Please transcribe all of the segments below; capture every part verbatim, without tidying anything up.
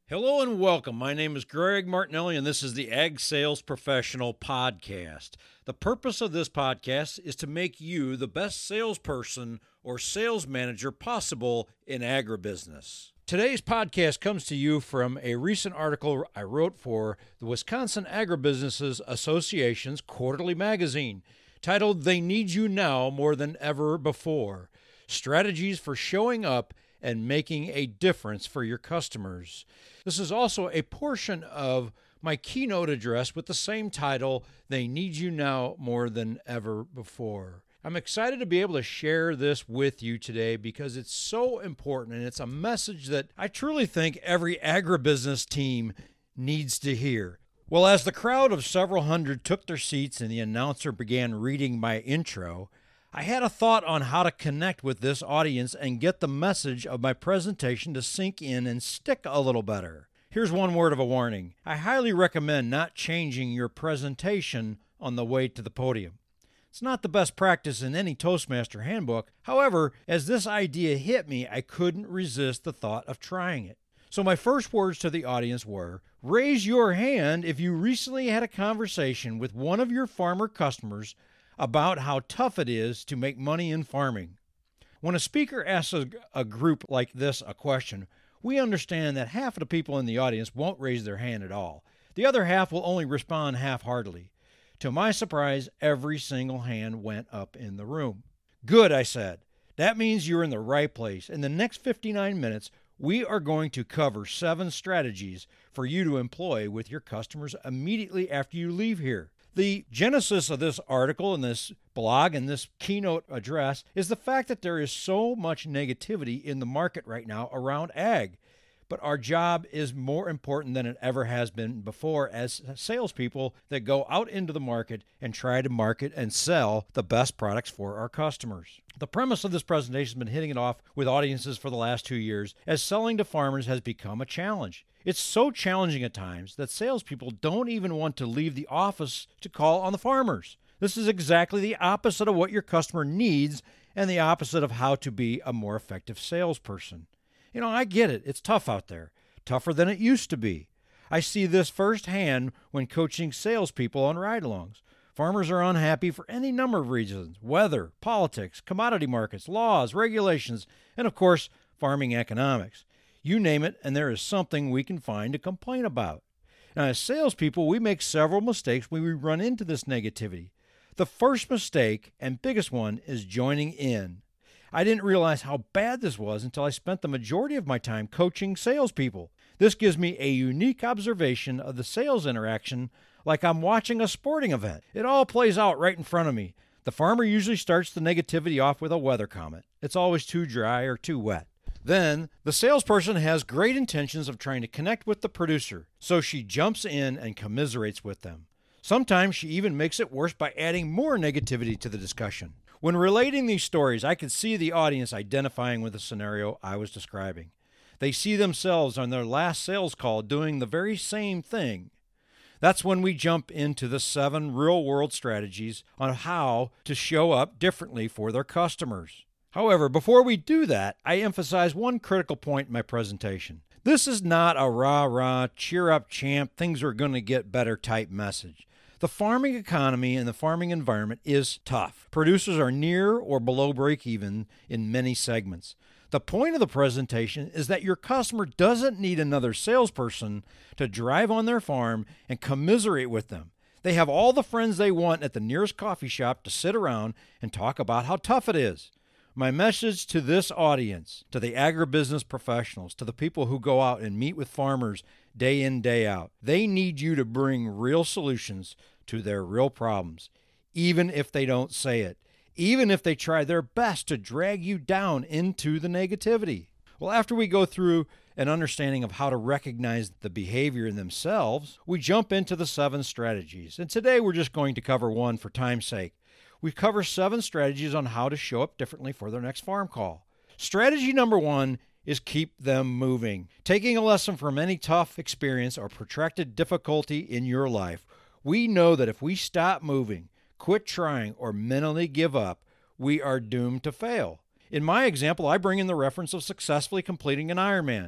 Hello and welcome. My name is Greg Martinelli, and this is the Ag Sales Professional Podcast. The purpose of this podcast is to make you the best salesperson or sales manager possible in agribusiness. Today's podcast comes to you from a recent article I wrote for the Wisconsin Agribusinesses Association's quarterly magazine, titled They Need You Now More Than Ever Before: Strategies for Showing Up and Making a Difference for Your Customers. This is also a portion of my keynote address with the same title, They Need You Now More Than Ever Before. I'm excited to be able to share this with you today because it's so important, and it's a message that I truly think every agribusiness team needs to hear. Well, as the crowd of several hundred took their seats and the announcer began reading my intro, I had a thought on how to connect with this audience and get the message of my presentation to sink in and stick a little better. Here's one word of a warning. I highly recommend not changing your presentation on the way to the podium. It's not the best practice in any Toastmaster handbook. However, as this idea hit me, I couldn't resist the thought of trying it. So my first words to the audience were, raise your hand if you recently had a conversation with one of your farmer customers about how tough it is to make money in farming. When a speaker asks a, a group like this a question, we understand that half of the people in the audience won't raise their hand at all. The other half will only respond half-heartedly. To my surprise, every single hand went up in the room. Good, I said. That means you're in the right place. In the next fifty-nine minutes, we are going to cover seven strategies for you to employ with your customers immediately after you leave here. The genesis of this article and this blog and this keynote address is the fact that there is so much negativity in the market right now around ag. But our job is more important than it ever has been before as salespeople that go out into the market and try to market and sell the best products for our customers. The premise of this presentation has been hitting it off with audiences for the last two years as selling to farmers has become a challenge. It's so challenging at times that salespeople don't even want to leave the office to call on the farmers. This is exactly the opposite of what your customer needs and the opposite of how to be a more effective salesperson. You know, I get it. It's tough out there, tougher than it used to be. I see this firsthand when coaching salespeople on ride-alongs. Farmers are unhappy for any number of reasons: weather, politics, commodity markets, laws, regulations, and of course, farming economics. You name it, and there is something we can find to complain about. Now, as salespeople, we make several mistakes when we run into this negativity. The first mistake, and biggest one, is joining in. I didn't realize how bad this was until I spent the majority of my time coaching salespeople. This gives me a unique observation of the sales interaction, like I'm watching a sporting event. It all plays out right in front of me. The farmer usually starts the negativity off with a weather comment. It's always too dry or too wet. Then, the salesperson has great intentions of trying to connect with the producer, so she jumps in and commiserates with them. Sometimes she even makes it worse by adding more negativity to the discussion. When relating these stories, I could see the audience identifying with the scenario I was describing. They see themselves on their last sales call doing the very same thing. That's when we jump into the seven real-world strategies on how to show up differently for their customers. However, before we do that, I emphasize one critical point in my presentation. This is not a rah-rah, cheer-up champ, things are going to get better type message. The farming economy and the farming environment is tough. Producers are near or below break-even in many segments. The point of the presentation is that your customer doesn't need another salesperson to drive on their farm and commiserate with them. They have all the friends they want at the nearest coffee shop to sit around and talk about how tough it is. My message to this audience, to the agribusiness professionals, to the people who go out and meet with farmers day in, day out, they need you to bring real solutions to their real problems, even if they don't say it, even if they try their best to drag you down into the negativity. Well, after we go through an understanding of how to recognize the behavior in themselves, we jump into the seven strategies. And today we're just going to cover one for time's sake. We cover seven strategies on how to show up differently for their next farm call. Strategy number one is keep them moving. Taking a lesson from any tough experience or protracted difficulty in your life, we know that if we stop moving, quit trying, or mentally give up, we are doomed to fail. In my example, I bring in the reference of successfully completing an Ironman.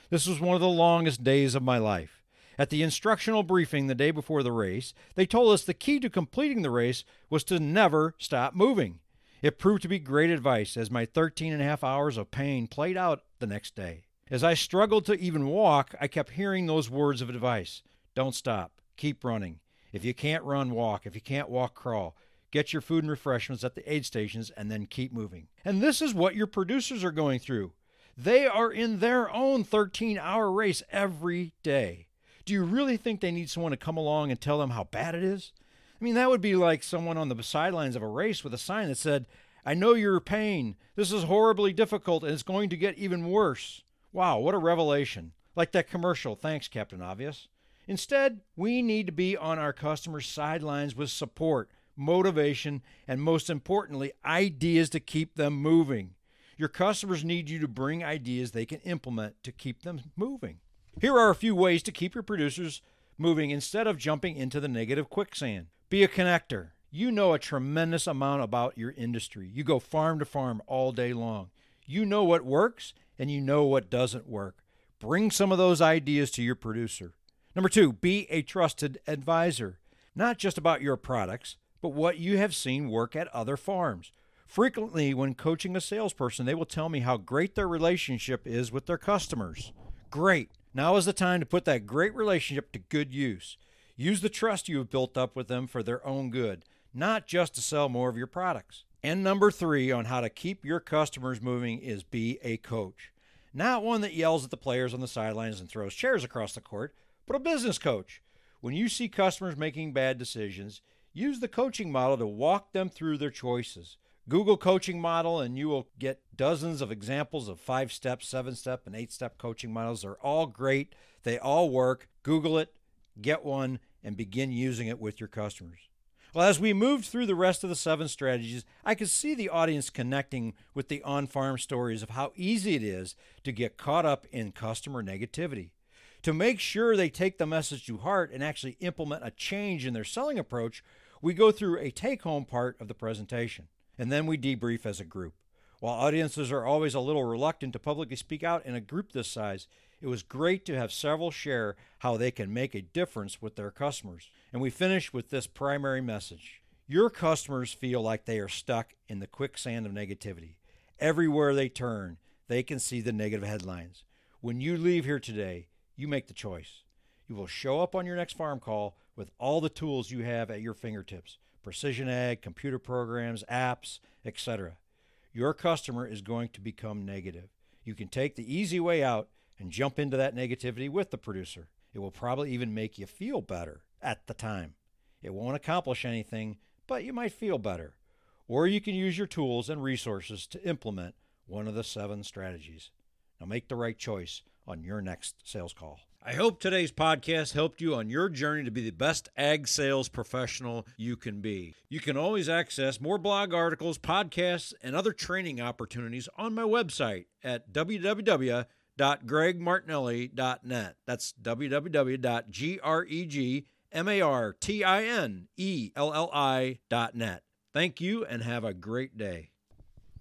This was one of the longest days of my life. At the instructional briefing the day before the race, they told us the key to completing the race was to never stop moving. It proved to be great advice as my thirteen and a half hours of pain played out the next day. As I struggled to even walk, I kept hearing those words of advice. Don't stop. Keep running. If you can't run, walk. If you can't walk, crawl. Get your food and refreshments at the aid stations and then keep moving. And this is what your producers are going through. They are in their own thirteen-hour race every day. Do you really think they need someone to come along and tell them how bad it is? I mean, that would be like someone on the sidelines of a race with a sign that said, I know your pain. This is horribly difficult and it's going to get even worse. Wow, what a revelation. Like that commercial, thanks, Captain Obvious. Instead, we need to be on our customers' sidelines with support, motivation, and most importantly, ideas to keep them moving. Your customers need you to bring ideas they can implement to keep them moving. Here are a few ways to keep your producers moving instead of jumping into the negative quicksand. Be a connector. You know a tremendous amount about your industry. You go farm to farm all day long. You know what works and you know what doesn't work. Bring some of those ideas to your producer. Number two, be a trusted advisor. Not just about your products, but what you have seen work at other farms. Frequently, when coaching a salesperson, they will tell me how great their relationship is with their customers. Great. Now is the time to put that great relationship to good use. Use the trust you have built up with them for their own good, not just to sell more of your products. And number three on how to keep your customers moving is be a coach. Not one that yells at the players on the sidelines and throws chairs across the court, but a business coach. When you see customers making bad decisions, use the coaching model to walk them through their choices. Google coaching model and you will get dozens of examples of five-step, seven-step, and eight-step coaching models. They're all great. They all work. Google it, get one, and begin using it with your customers. Well, as we moved through the rest of the seven strategies, I could see the audience connecting with the on-farm stories of how easy it is to get caught up in customer negativity. To make sure they take the message to heart and actually implement a change in their selling approach, we go through a take-home part of the presentation, and then we debrief as a group. While audiences are always a little reluctant to publicly speak out in a group this size, it was great to have several share how they can make a difference with their customers. And we finish with this primary message. Your customers feel like they are stuck in the quicksand of negativity. Everywhere they turn, they can see the negative headlines. When you leave here today, you make the choice. You will show up on your next farm call with all the tools you have at your fingertips. Precision ag, computer programs, apps, et cetera. Your customer is going to become negative. You can take the easy way out and jump into that negativity with the producer. It will probably even make you feel better at the time. It won't accomplish anything, but you might feel better. Or you can use your tools and resources to implement one of the seven strategies. Now make the right choice on your next sales call. I hope today's podcast helped you on your journey to be the best ag sales professional you can be. You can always access more blog articles, podcasts, and other training opportunities on my website at w w w dot greg martinelli dot net. That's w w w dot greg martinelli dot net. Thank you and have a great day.